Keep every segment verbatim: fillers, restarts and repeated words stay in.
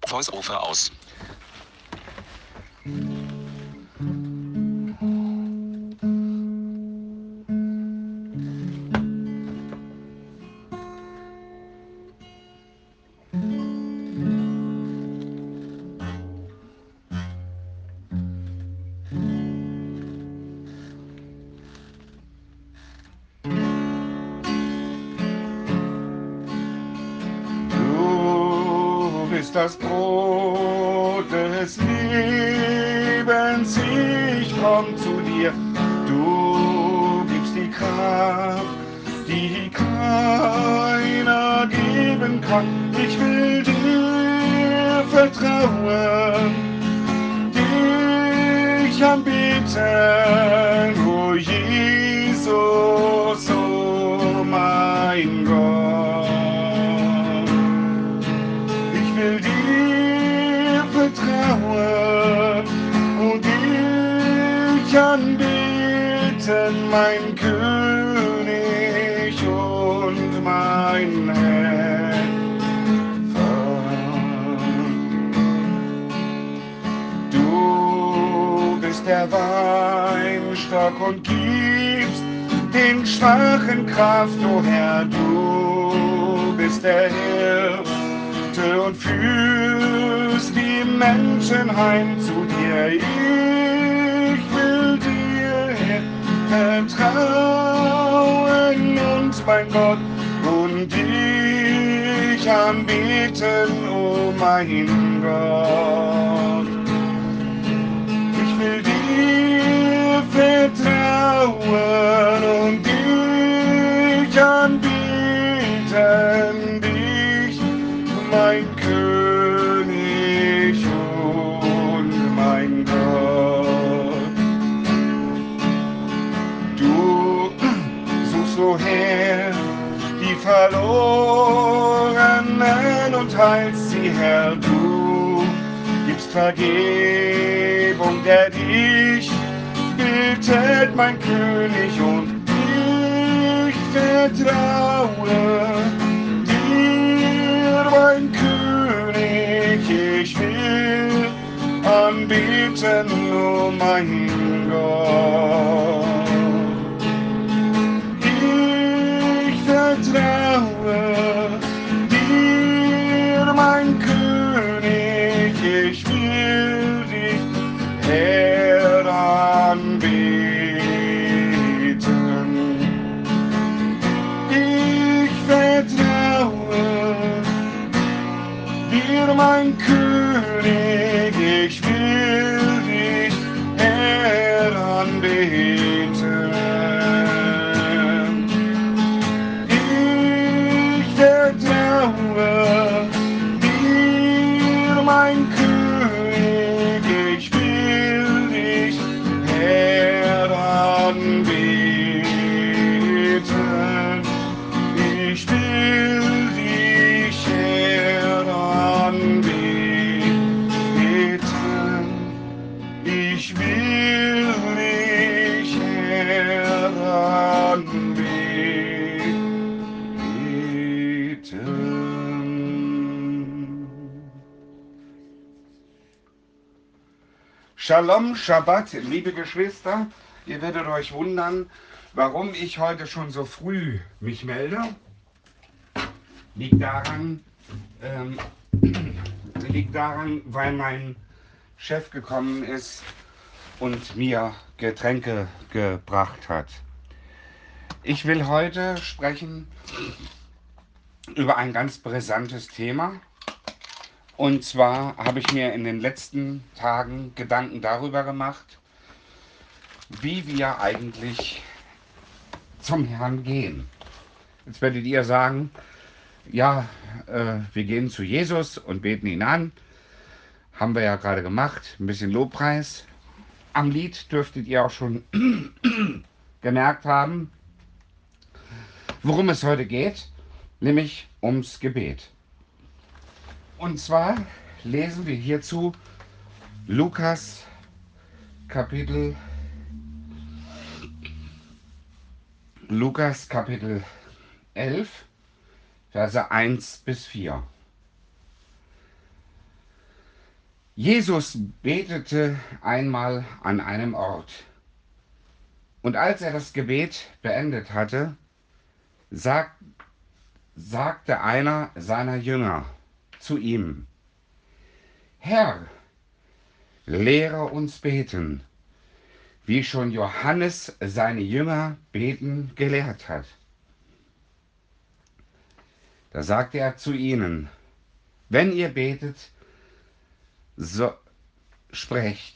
Voice-Over aus. Du bist das Brot des Lebens, ich komm zu dir. Du gibst die Kraft, die keiner geben kann. Ich will dir vertrauen, dich anbeten, o Jesus, o mein Gott. Ich will dir vertrauen und dich anbeten, mein König und mein Herr. Du bist der Weinstock und gibst den Schwachen Kraft, o Herr, du bist der Hirte und führst die Menschen heim zu dir. Ich will dir vertrauen und mein Gott und dich anbeten, o mein Gott. Ich will dir vertrauen und dich anbeten, dich, mein König und mein Gott. Du suchst, o Herr, die Verlorenen und heilst sie, Herr. Du gibst Vergebung, der dich bittet, mein König, und ich vertraue dir, mein König. Ich will anbeten, o mein Gott. Ich vertraue dir, mein König. Ich will dich, Herr, anbeten. Ich vertraue dir, mein König. Ich will dich, Herr, anbeten. Ich vertraue dir, mein König. Ich will dich, Herr, anbeten. Ich will dich, Herr, anbeten. Ich will dich, Herr, anbeten. Shalom, Shabbat, liebe Geschwister. Ihr werdet euch wundern, warum ich heute schon so früh mich melde. Liegt daran, ähm, liegt daran, weil mein Chef gekommen ist und mir Getränke gebracht hat. Ich will heute sprechen über ein ganz brisantes Thema. Und zwar habe ich mir in den letzten Tagen Gedanken darüber gemacht, wie wir eigentlich zum Herrn gehen. Jetzt werdet ihr sagen, ja, äh, wir gehen zu Jesus und beten ihn an. Haben wir ja gerade gemacht, ein bisschen Lobpreis. Am Lied dürftet ihr auch schon gemerkt haben, worum es heute geht, nämlich ums Gebet. Und zwar lesen wir hierzu Lukas Kapitel Lukas Kapitel elf, Verse eins bis vier. Jesus betete einmal an einem Ort. Und als er das Gebet beendet hatte, sag, sagte einer seiner Jünger zu ihm: Herr, lehre uns beten, wie schon Johannes seine Jünger beten gelehrt hat. Da sagte er zu ihnen: Wenn ihr betet, so sprecht: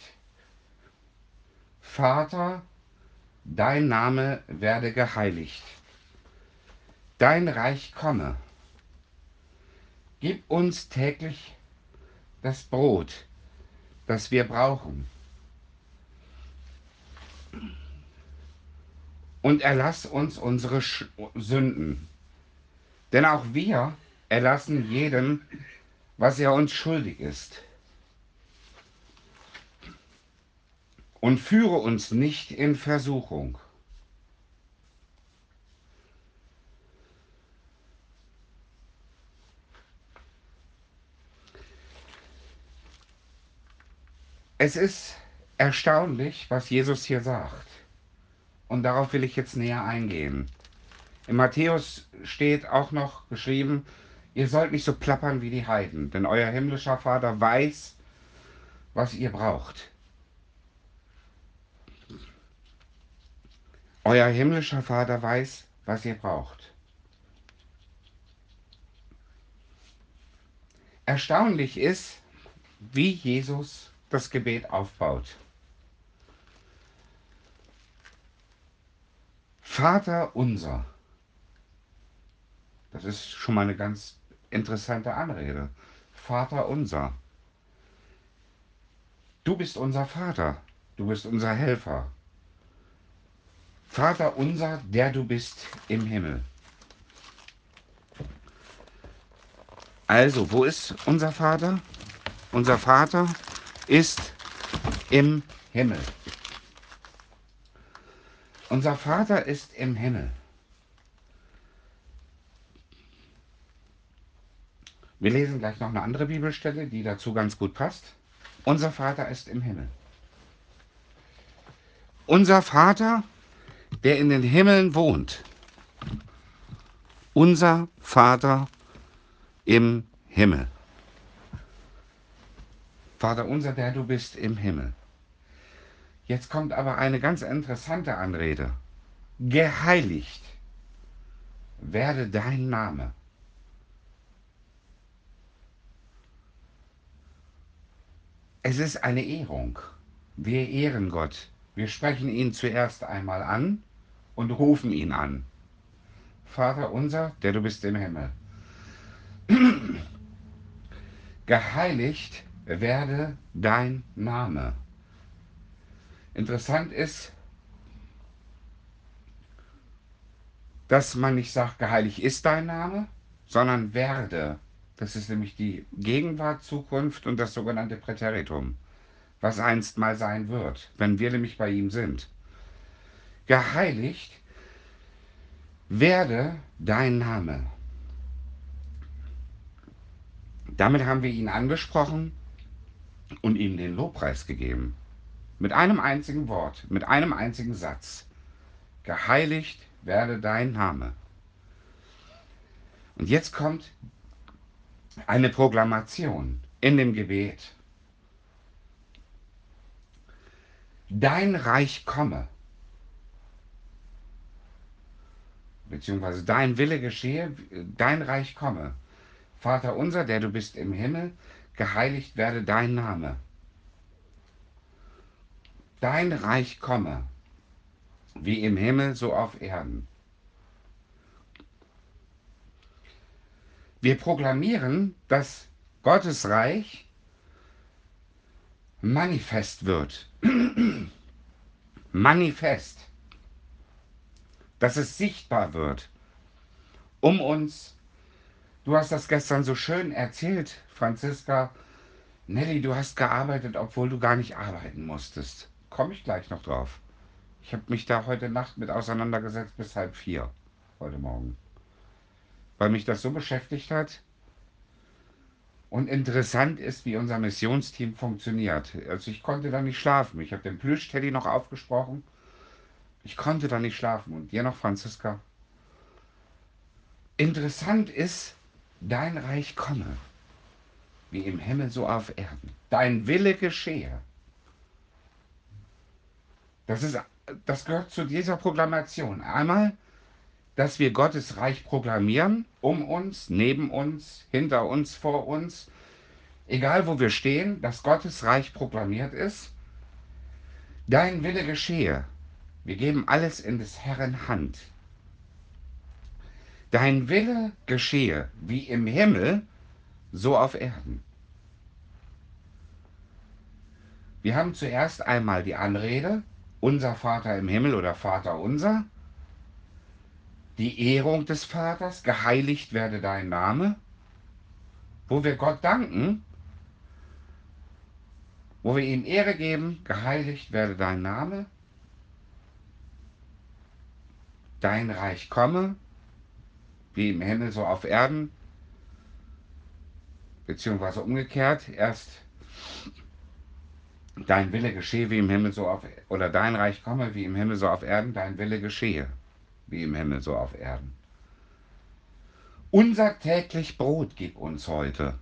Vater, dein Name werde geheiligt, dein Reich komme. Gib uns täglich das Brot, das wir brauchen. Und erlass uns unsere Sünden, denn auch wir erlassen jedem, was er uns schuldig ist. Und führe uns nicht in Versuchung. Es ist erstaunlich, was Jesus hier sagt. Und darauf will ich jetzt näher eingehen. In Matthäus steht auch noch geschrieben, ihr sollt nicht so plappern wie die Heiden, denn euer himmlischer Vater weiß, was ihr braucht. Euer himmlischer Vater weiß, was ihr braucht. Erstaunlich ist, wie Jesus das Gebet aufbaut. Vater unser. Das ist schon mal eine ganz interessante Anrede. Vater unser. Du bist unser Vater. Du bist unser Helfer. Vater unser, der du bist im Himmel. Also, wo ist unser Vater? Unser Vater ist im Himmel. Unser Vater ist im Himmel. Wir lesen gleich noch eine andere Bibelstelle, die dazu ganz gut passt. Unser Vater ist im Himmel. Unser Vater, der in den Himmeln wohnt. Unser Vater im Himmel. Vater unser, der du bist im Himmel. Jetzt kommt aber eine ganz interessante Anrede. Geheiligt werde dein Name. Es ist eine Ehrung. Wir ehren Gott. Wir sprechen ihn zuerst einmal an und rufen ihn an. Vater unser, der du bist im Himmel. Geheiligt werde dein Name. Interessant ist, dass man nicht sagt, geheiligt ist dein Name, sondern werde. Das ist nämlich die Gegenwart, Zukunft und das sogenannte Präteritum, was einst mal sein wird, wenn wir nämlich bei ihm sind. Geheiligt werde dein Name. Damit haben wir ihn angesprochen und ihm den Lobpreis gegeben. Mit einem einzigen Wort, mit einem einzigen Satz. Geheiligt werde dein Name. Und jetzt kommt eine Proklamation in dem Gebet. Dein Reich komme, beziehungsweise dein Wille geschehe, dein Reich komme. Vater unser, der du bist im Himmel, geheiligt werde dein Name. Dein Reich komme, wie im Himmel, so auf Erden. Wir proklamieren, dass Gottes Reich manifest wird. Manifest. Dass es sichtbar wird. Um uns. Du hast das gestern so schön erzählt, Franziska. Nelly, du hast gearbeitet, obwohl du gar nicht arbeiten musstest. Komme ich gleich noch drauf. Ich habe mich da heute Nacht mit auseinandergesetzt bis halb vier. Heute Morgen. Weil mich das so beschäftigt hat. Und interessant ist, wie unser Missionsteam funktioniert. Also ich konnte da nicht schlafen. Ich habe den Plüsch-Teddy noch aufgesprochen. Ich konnte da nicht schlafen. Und dir noch, Franziska? Interessant ist, dein Reich komme, wie im Himmel so auf Erden. Dein Wille geschehe. Das, ist, das gehört zu dieser Proklamation. Einmal, dass wir Gottes Reich proklamieren, um uns, neben uns, hinter uns, vor uns, egal wo wir stehen, dass Gottes Reich proklamiert ist. Dein Wille geschehe. Wir geben alles in des Herrn Hand. Dein Wille geschehe, wie im Himmel, so auf Erden. Wir haben zuerst einmal die Anrede, unser Vater im Himmel oder Vater unser, die Ehrung des Vaters, geheiligt werde dein Name, wo wir Gott danken, wo wir ihm Ehre geben, geheiligt werde dein Name, dein Reich komme, wie im Himmel so auf Erden, beziehungsweise umgekehrt, erst dein Wille geschehe wie im Himmel so auf, oder dein Reich komme wie im Himmel so auf Erden, dein Wille geschehe wie im Himmel so auf Erden. Unser täglich Brot gib uns heute.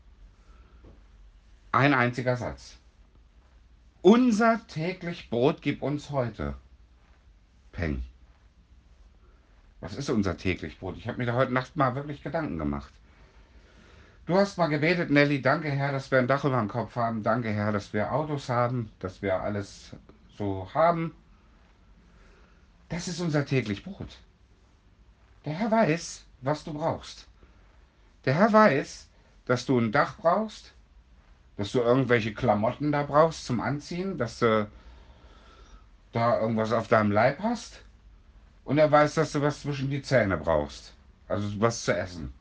Ein einziger Satz. Unser täglich Brot gib uns heute. Peng. Was ist unser täglich Brot? Ich habe mir da heute Nacht mal wirklich Gedanken gemacht. Du hast mal gebetet, Nelly, danke Herr, dass wir ein Dach über dem Kopf haben. Danke Herr, dass wir Autos haben, dass wir alles so haben. Das ist unser täglich Brot. Der Herr weiß, was du brauchst. Der Herr weiß, dass du ein Dach brauchst, dass du irgendwelche Klamotten da brauchst zum Anziehen, dass du da irgendwas auf deinem Leib hast. Und er weiß, dass du was zwischen die Zähne brauchst. Also was zu essen.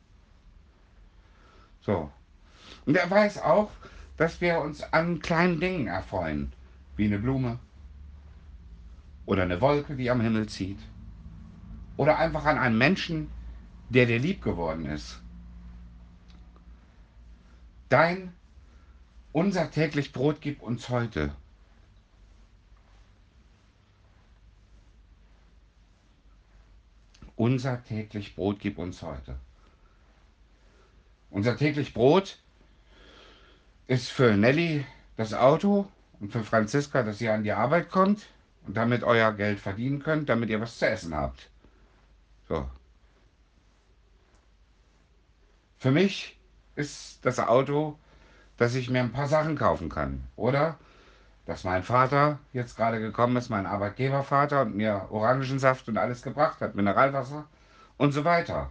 So. Und er weiß auch, dass wir uns an kleinen Dingen erfreuen. Wie eine Blume. Oder eine Wolke, die am Himmel zieht. Oder einfach an einen Menschen, der dir lieb geworden ist. Dein, unser täglich Brot gib uns heute. Unser täglich Brot gib uns heute. Unser täglich Brot ist für Nelly das Auto und für Franziska, dass ihr an die Arbeit kommt und damit euer Geld verdienen könnt, damit ihr was zu essen habt. So. Für mich ist das Auto, dass ich mir ein paar Sachen kaufen kann. Oder dass mein Vater jetzt gerade gekommen ist, mein Arbeitgebervater, und mir Orangensaft und alles gebracht hat, Mineralwasser und so weiter.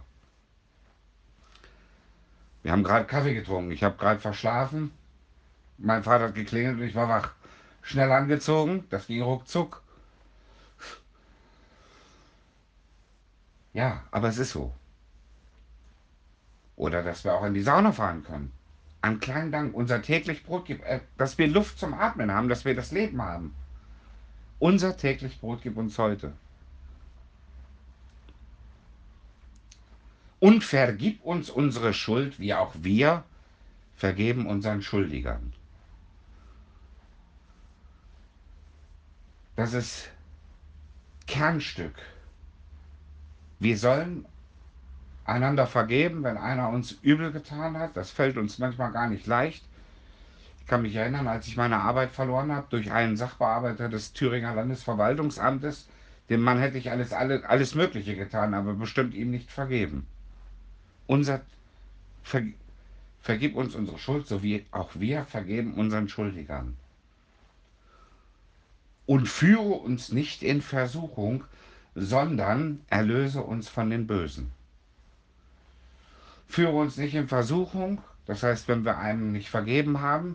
Wir haben gerade Kaffee getrunken, ich habe gerade verschlafen. Mein Vater hat geklingelt und ich war wach. Schnell angezogen, das ging ruckzuck. Ja, aber es ist so. Oder dass wir auch in die Sauna fahren können. An kleinen Dank, unser täglich Brot gibt, äh, dass wir Luft zum Atmen haben, dass wir das Leben haben. Unser täglich Brot gib uns heute. Und vergib uns unsere Schuld, wie auch wir vergeben unseren Schuldigern. Das ist Kernstück. Wir sollen einander vergeben, wenn einer uns übel getan hat. Das fällt uns manchmal gar nicht leicht. Ich kann mich erinnern, als ich meine Arbeit verloren habe durch einen Sachbearbeiter des Thüringer Landesverwaltungsamtes. Dem Mann hätte ich alles, alles, alles Mögliche getan, aber bestimmt ihm nicht vergeben. Unser, ver, vergib uns unsere Schuld, so wie auch wir vergeben unseren Schuldigern. Und führe uns nicht in Versuchung, sondern erlöse uns von den Bösen. Führe uns nicht in Versuchung, das heißt, wenn wir einem nicht vergeben haben.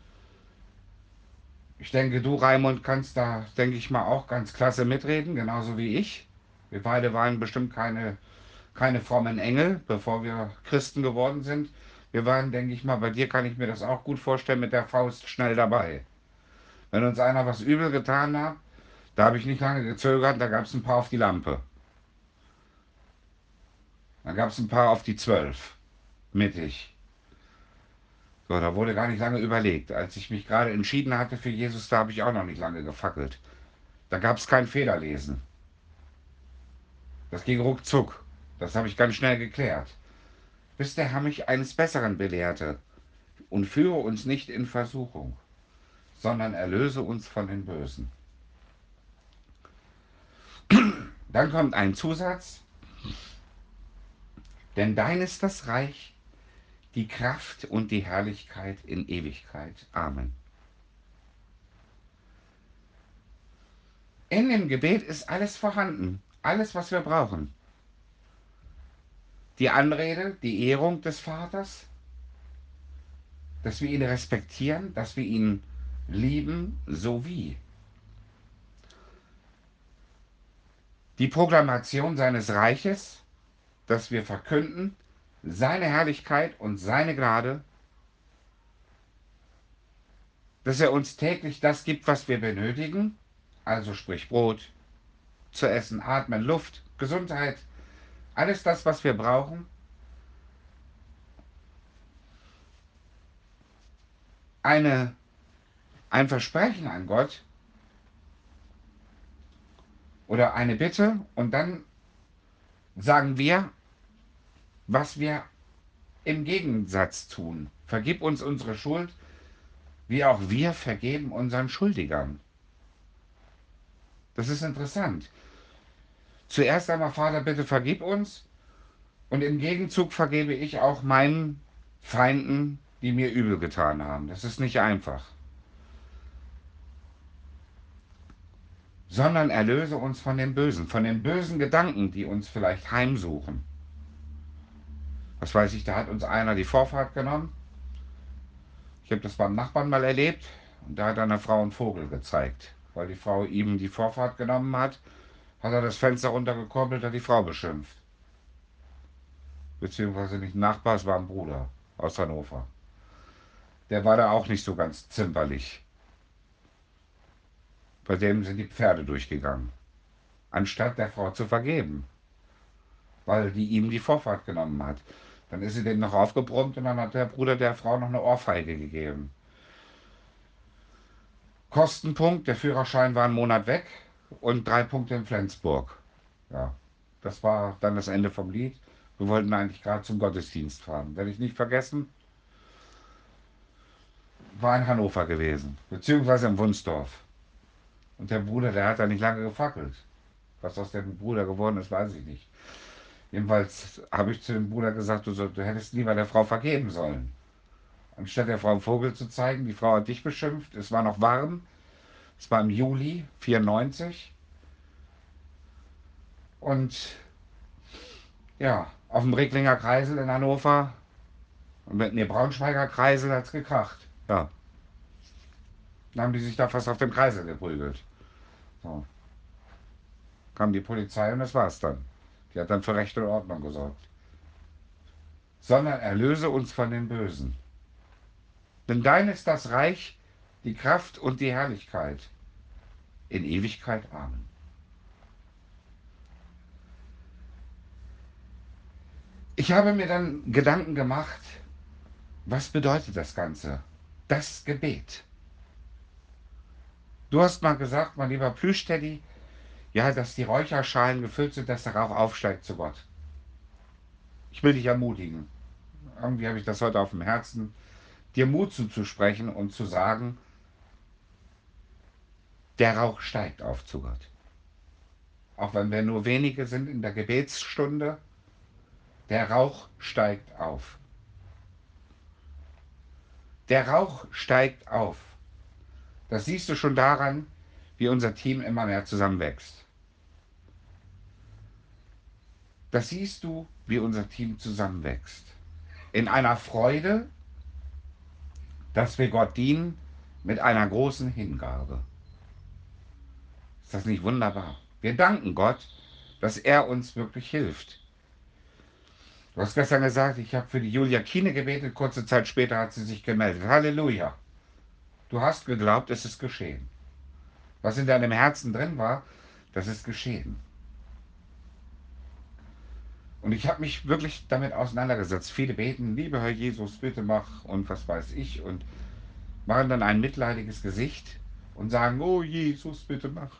Ich denke, du, Raimund, kannst da, denke ich mal, auch ganz klasse mitreden, genauso wie ich. Wir beide waren bestimmt keine, keine frommen Engel, bevor wir Christen geworden sind. Wir waren, denke ich mal, bei dir kann ich mir das auch gut vorstellen, mit der Faust schnell dabei. Wenn uns einer was übel getan hat, da habe ich nicht lange gezögert, da gab es ein paar auf die Lampe. Da gab es ein paar auf die Zwölf. Mittig. So, da wurde gar nicht lange überlegt. Als ich mich gerade entschieden hatte für Jesus, da habe ich auch noch nicht lange gefackelt. Da gab es kein Federlesen. Das ging ruckzuck. Das habe ich ganz schnell geklärt. Bis der Herr mich eines Besseren belehrte. Und führe uns nicht in Versuchung, sondern erlöse uns von den Bösen. Dann kommt ein Zusatz. Denn dein ist das Reich, die Kraft und die Herrlichkeit in Ewigkeit. Amen. In dem Gebet ist alles vorhanden. Alles, was wir brauchen. Die Anrede, die Ehrung des Vaters, dass wir ihn respektieren, dass wir ihn lieben, sowie die Proklamation seines Reiches, dass wir verkünden, seine Herrlichkeit und seine Gnade, dass er uns täglich das gibt, was wir benötigen, also sprich Brot, zu essen, atmen, Luft, Gesundheit, alles das, was wir brauchen. Eine, ein Versprechen an Gott oder eine Bitte und dann sagen wir, was wir im Gegensatz tun. Vergib uns unsere Schuld, wie auch wir vergeben unseren Schuldigern. Das ist interessant. Zuerst einmal, Vater, bitte vergib uns und im Gegenzug vergebe ich auch meinen Feinden, die mir übel getan haben. Das ist nicht einfach. Sondern erlöse uns von dem Bösen, von den bösen Gedanken, die uns vielleicht heimsuchen. Was weiß ich, da hat uns einer die Vorfahrt genommen. Ich habe das beim Nachbarn mal erlebt und da hat einer Frau einen Vogel gezeigt. Weil die Frau ihm die Vorfahrt genommen hat, hat er das Fenster runtergekurbelt, hat die Frau beschimpft. Beziehungsweise nicht ein Nachbar, es war ein Bruder aus Hannover. Der war da auch nicht so ganz zimperlich. Bei dem sind die Pferde durchgegangen. Anstatt der Frau zu vergeben. Weil die ihm die Vorfahrt genommen hat. Dann ist sie dem noch aufgebrummt und dann hat der Bruder der Frau noch eine Ohrfeige gegeben. Kostenpunkt, der Führerschein war einen Monat weg und drei Punkte in Flensburg. Ja, das war dann das Ende vom Lied. Wir wollten eigentlich gerade zum Gottesdienst fahren. Werde ich nicht vergessen, war in Hannover gewesen, beziehungsweise in Wunsdorf. Und der Bruder, der hat da nicht lange gefackelt. Was aus dem Bruder geworden ist, weiß ich nicht. Jedenfalls habe ich zu dem Bruder gesagt, du, soll, du hättest lieber der Frau vergeben sollen. Anstatt der Frau einen Vogel zu zeigen, die Frau hat dich beschimpft, es war noch warm, es war im Juli vierundneunzig. Und ja, auf dem Recklinger Kreisel in Hannover, und mit dem Braunschweiger Kreisel hat es gekracht. Ja, dann haben die sich da fast auf dem Kreisel geprügelt. So, kam die Polizei und das war's dann. Die hat dann für Recht und Ordnung gesorgt. Sondern erlöse uns von den Bösen. Denn dein ist das Reich, die Kraft und die Herrlichkeit. In Ewigkeit. Amen. Ich habe mir dann Gedanken gemacht, was bedeutet das Ganze? Das Gebet. Du hast mal gesagt, mein lieber Plüschteddy, ja, dass die Räucherschalen gefüllt sind, dass der Rauch aufsteigt zu Gott. Ich will dich ermutigen. Irgendwie habe ich das heute auf dem Herzen, dir Mut zuzusprechen und zu sagen, der Rauch steigt auf zu Gott. Auch wenn wir nur wenige sind in der Gebetsstunde, der Rauch steigt auf. Der Rauch steigt auf. Das siehst du schon daran, wie unser Team immer mehr zusammenwächst. Das siehst du, wie unser Team zusammenwächst. In einer Freude, dass wir Gott dienen mit einer großen Hingabe. Ist das nicht wunderbar? Wir danken Gott, dass er uns wirklich hilft. Du hast gestern gesagt, ich habe für die Julia Kiene gebetet, kurze Zeit später hat sie sich gemeldet. Halleluja. Du hast geglaubt, es ist geschehen. Was in deinem Herzen drin war, das ist geschehen. Und ich habe mich wirklich damit auseinandergesetzt. Viele beten, lieber Herr Jesus, bitte mach und was weiß ich und machen dann ein mitleidiges Gesicht und sagen, oh Jesus, bitte mach.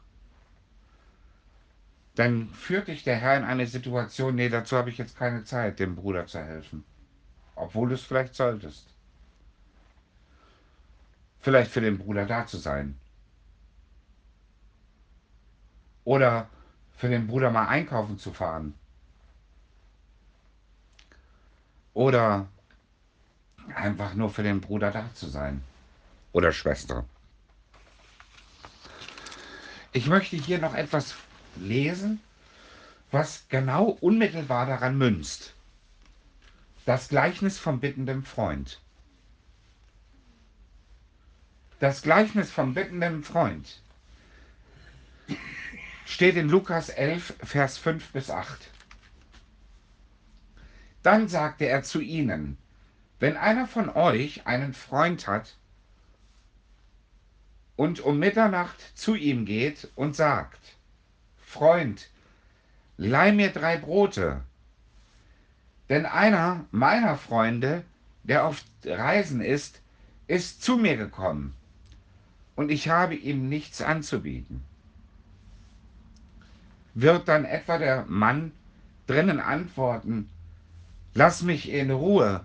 Dann führt dich der Herr in eine Situation, nee, dazu habe ich jetzt keine Zeit, dem Bruder zu helfen. Obwohl du es vielleicht solltest. Vielleicht für den Bruder da zu sein. Oder für den Bruder mal einkaufen zu fahren. Oder einfach nur für den Bruder da zu sein. Oder Schwester. Ich möchte hier noch etwas lesen, was genau unmittelbar daran münzt. Das Gleichnis vom bittenden Freund. Das Gleichnis vom bittenden Freund steht in Lukas elf, Vers fünf bis acht. Dann sagte er zu ihnen, wenn einer von euch einen Freund hat und um Mitternacht zu ihm geht und sagt, Freund, leih mir drei Brote, denn einer meiner Freunde, der auf Reisen ist, ist zu mir gekommen und ich habe ihm nichts anzubieten. Wird dann etwa der Mann drinnen antworten, lass mich in Ruhe,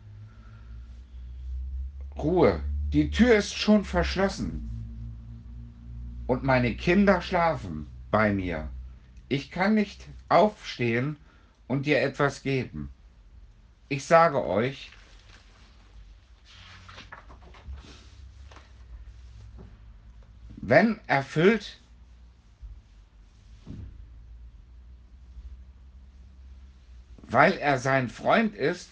Ruhe, die Tür ist schon verschlossen und meine Kinder schlafen bei mir. Ich kann nicht aufstehen und dir etwas geben. Ich sage euch, wenn erfüllt, weil er sein Freund ist,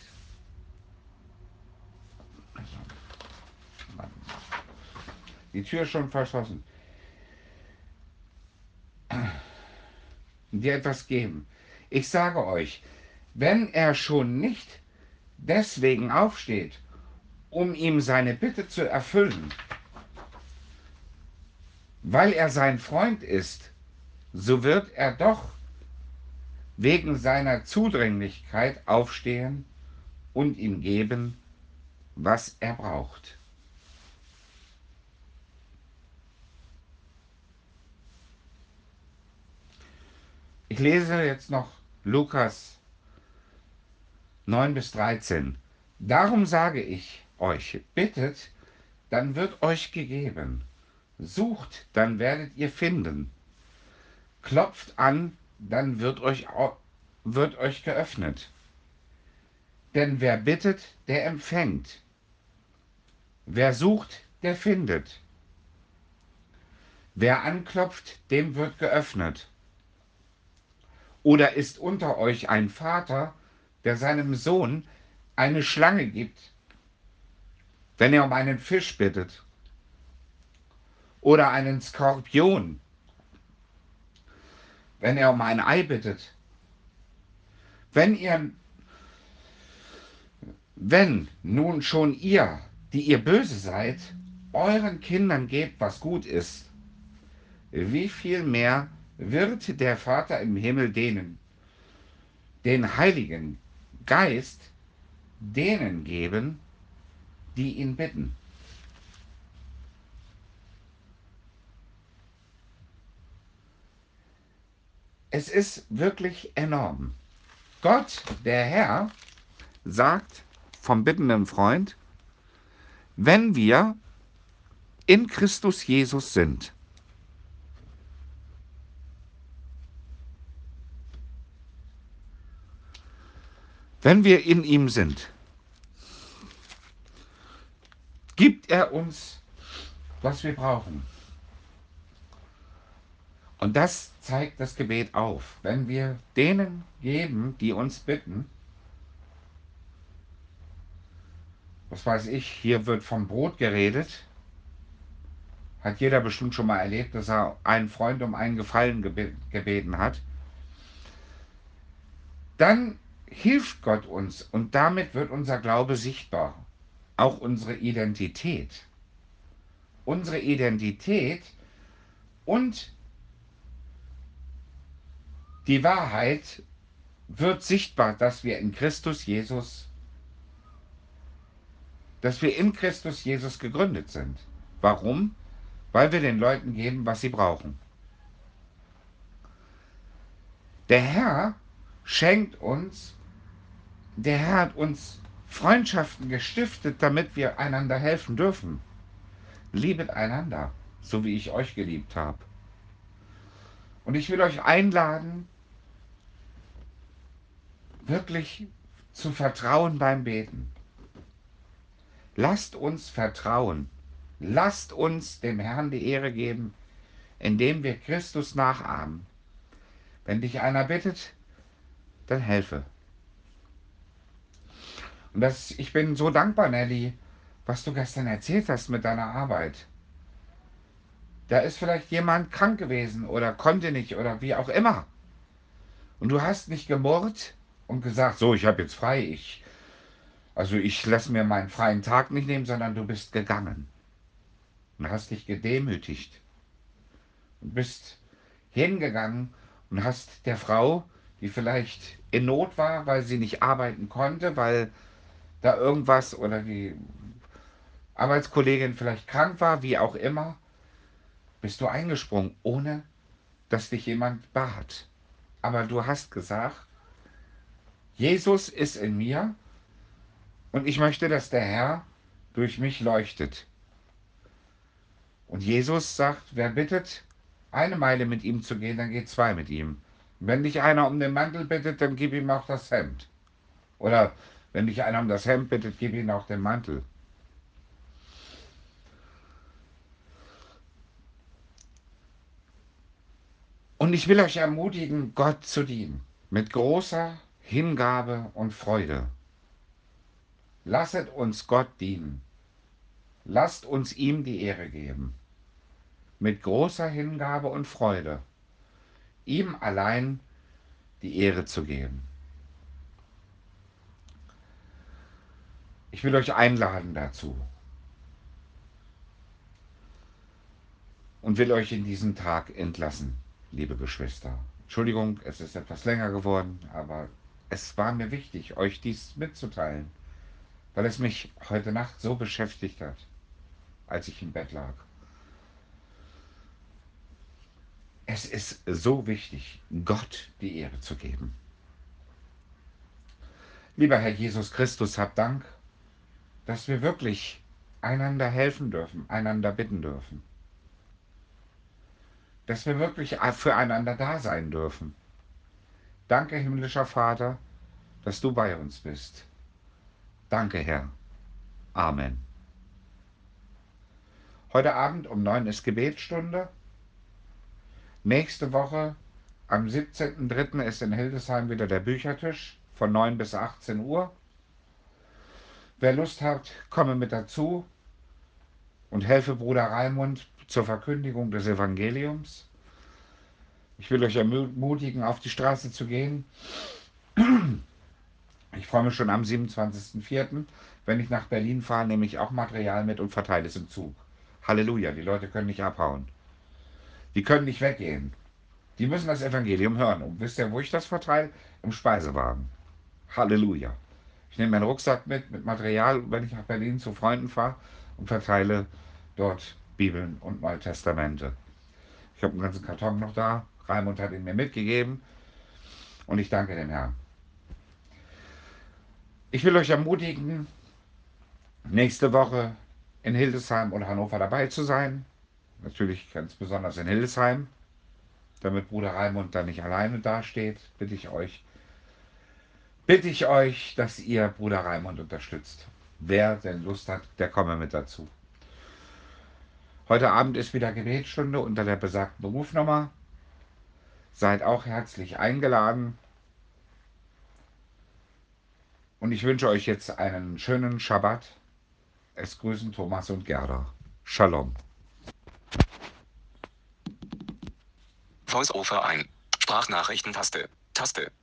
die Tür ist schon verschlossen, dir etwas geben. Ich sage euch, wenn er schon nicht deswegen aufsteht, um ihm seine Bitte zu erfüllen, weil er sein Freund ist, so wird er doch wegen seiner Zudringlichkeit aufstehen und ihm geben, was er braucht. Ich lese jetzt noch Lukas neun bis dreizehn. Darum sage ich euch, bittet, dann wird euch gegeben. Sucht, dann werdet ihr finden. Klopft an, dann wird euch, wird euch geöffnet. Denn wer bittet, der empfängt. Wer sucht, der findet. Wer anklopft, dem wird geöffnet. Oder ist unter euch ein Vater, der seinem Sohn eine Schlange gibt, wenn er um einen Fisch bittet? Oder einen Skorpion, wenn er um ein Ei bittet? Wenn ihr, wenn nun schon ihr, die ihr böse seid, euren Kindern gebt, was gut ist, wie viel mehr wird der Vater im Himmel denen, den Heiligen Geist, denen geben, die ihn bitten. Es ist wirklich enorm. Gott, der Herr, sagt vom bittenden Freund, wenn wir in Christus Jesus sind, wenn wir in ihm sind, gibt er uns, was wir brauchen. Und das zeigt das Gebet auf. Wenn wir denen geben, die uns bitten, was weiß ich, hier wird vom Brot geredet, hat jeder bestimmt schon mal erlebt, dass er einen Freund um einen Gefallen gebeten hat, dann hilft Gott uns und damit wird unser Glaube sichtbar, auch unsere Identität. Unsere Identität und die Wahrheit, wird sichtbar, dass wir in Christus Jesus, dass wir in Christus Jesus gegründet sind. Warum? Weil wir den Leuten geben, was sie brauchen. Der Herr schenkt uns, der Herr hat uns Freundschaften gestiftet, damit wir einander helfen dürfen. Liebet einander, so wie ich euch geliebt habe. Und ich will euch einladen, wirklich zu vertrauen beim Beten. Lasst uns vertrauen. Lasst uns dem Herrn die Ehre geben, indem wir Christus nachahmen. Wenn dich einer bittet, dann helfe. Und das, ich bin so dankbar, Nelly, was du gestern erzählt hast mit deiner Arbeit. Da ist vielleicht jemand krank gewesen oder konnte nicht oder wie auch immer. Und du hast nicht gemurrt und gesagt, so, ich habe jetzt frei, ich, also ich lasse mir meinen freien Tag nicht nehmen, sondern du bist gegangen und hast dich gedemütigt und bist hingegangen und hast der Frau, die vielleicht in Not war, weil sie nicht arbeiten konnte, weil da irgendwas oder die Arbeitskollegin vielleicht krank war, wie auch immer, bist du eingesprungen, ohne dass dich jemand bat. Aber du hast gesagt, Jesus ist in mir und ich möchte, dass der Herr durch mich leuchtet. Und Jesus sagt, wer bittet, eine Meile mit ihm zu gehen, dann geht zwei mit ihm. Wenn dich einer um den Mantel bittet, dann gib ihm auch das Hemd. Oder wenn dich einer um das Hemd bittet, gib ihm auch den Mantel. Und ich will euch ermutigen, Gott zu dienen. Mit großer Hingabe und Freude. Lasset uns Gott dienen. Lasst uns ihm die Ehre geben. Mit großer Hingabe und Freude. Ihm allein die Ehre zu geben. Ich will euch einladen dazu. Und will euch in diesen Tag entlassen, liebe Geschwister. Entschuldigung, es ist etwas länger geworden, aber es war mir wichtig, euch dies mitzuteilen, weil es mich heute Nacht so beschäftigt hat, als ich im Bett lag. Es ist so wichtig, Gott die Ehre zu geben. Lieber Herr Jesus Christus, hab Dank, dass wir wirklich einander helfen dürfen, einander bitten dürfen. Dass wir wirklich füreinander da sein dürfen. Danke, himmlischer Vater, dass du bei uns bist. Danke, Herr. Amen. Heute Abend um neun ist Gebetsstunde. Nächste Woche am siebzehnten dritten ist in Hildesheim wieder der Büchertisch von neun bis achtzehn Uhr. Wer Lust hat, komme mit dazu und helfe Bruder Raimund zur Verkündigung des Evangeliums. Ich will euch ermutigen, auf die Straße zu gehen. Ich freue mich schon am siebenundzwanzigsten vierten Wenn ich nach Berlin fahre, nehme ich auch Material mit und verteile es im Zug. Halleluja, die Leute können nicht abhauen. Die können nicht weggehen. Die müssen das Evangelium hören. Und wisst ihr, wo ich das verteile? Im Speisewagen. Halleluja. Ich nehme meinen Rucksack mit, mit Material, wenn ich nach Berlin zu Freunden fahre und verteile dort Bibeln und Neue Testamente. Ich habe einen ganzen Karton noch da. Raimund hat ihn mir mitgegeben. Und ich danke dem Herrn. Ich will euch ermutigen, nächste Woche in Hildesheim oder Hannover dabei zu sein. Natürlich ganz besonders in Hildesheim. Damit Bruder Raimund dann nicht alleine dasteht, bitte ich euch, bitte ich euch, dass ihr Bruder Raimund unterstützt. Wer denn Lust hat, der komme mit dazu. Heute Abend ist wieder Gebetsstunde unter der besagten Rufnummer. Seid auch herzlich eingeladen. Und ich wünsche euch jetzt einen schönen Schabbat. Es grüßen Thomas und Gerda. Shalom. VoiceOver ein. Sprachnachrichtentaste. Taste.